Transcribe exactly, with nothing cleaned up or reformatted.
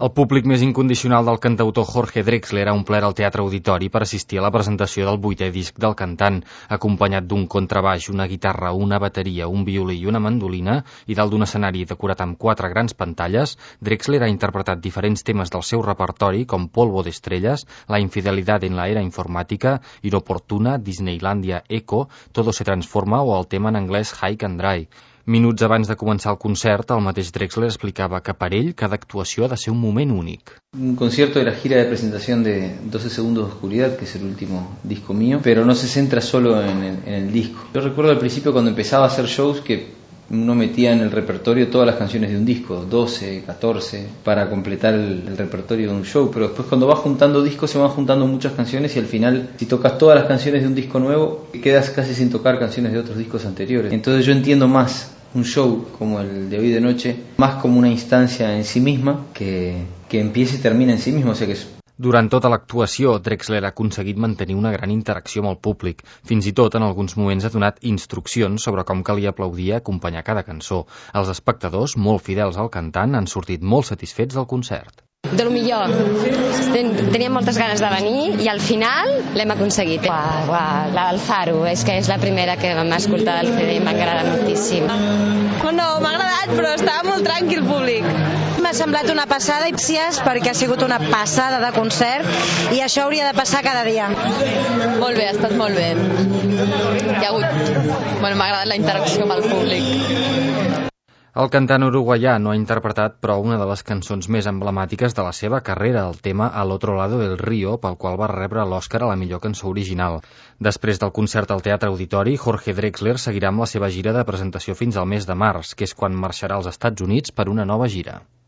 El públic més incondicional del cantautor Jorge Drexler ha omplert el Teatre Auditori per assistir a la presentació del vuitè disc del cantant, acompanyat d'un contrabaix, una guitarra, una bateria, un violí i una mandolina, i dalt d'un escenari decorat amb quatre grans pantalles. Drexler ha interpretat diferents temes del seu repertori, com Polvo de Estrellas, La infidelidad en la era informàtica, Inoportuna, Disneylandia, Echo, Todo se transforma o el tema en anglès High and Dry. Minuts abans de començar el concert, el mateix Drexler explicava que per ell cada actuació ha de ser un moment únic. Un concierto de la gira de presentación de doce segundos de oscuridad, que es el último disco mío, pero no se centra solo en el, en el disco. Yo recuerdo al principio cuando empezaba a hacer shows que uno metía en el repertorio todas las canciones de un disco, doce, catorce, para completar el, el repertorio de un show, pero después cuando vas juntando discos se van juntando muchas canciones y al final si tocas todas las canciones de un disco nuevo quedas casi sin tocar canciones de otros discos anteriores. Entonces yo entiendo más un show como el de hoy de noche, más como una instancia en sí misma que, que empieza y termina en sí mismo, o sea que es... Durant tota l'actuació, Drexler ha aconseguit mantenir una gran interacció amb el públic. Fins i tot, en alguns moments ha donat instruccions sobre com calia aplaudir i acompanyar cada cançó. Els espectadors, molt fidels al cantant, han sortit molt satisfets del concert. De lo millor. Teníem moltes ganes de venir i al final l'hem aconseguit. Uau, uau, la del Faro, és que és la primera que vam escoltar del C D i m'agrada moltíssim. No, m'ha agradat, però estava molt tranquil el públic. M'ha semblat una passada i psies perquè ha sigut una passada de concert i això hauria de passar cada dia. Molt bé, ha estat molt bé. Hi ha hagut... Bueno, m'ha agradat la interacció amb el públic. El cantant uruguaià no ha interpretat, però, una de les cançons més emblemàtiques de la seva carrera, el tema Al otro lado del río, pel qual va rebre l'Oscar a la millor cançó original. Després del concert al Teatre Auditori, Jorge Drexler seguirà amb la seva gira de presentació fins al mes de març, que és quan marxarà als Estats Units per una nova gira.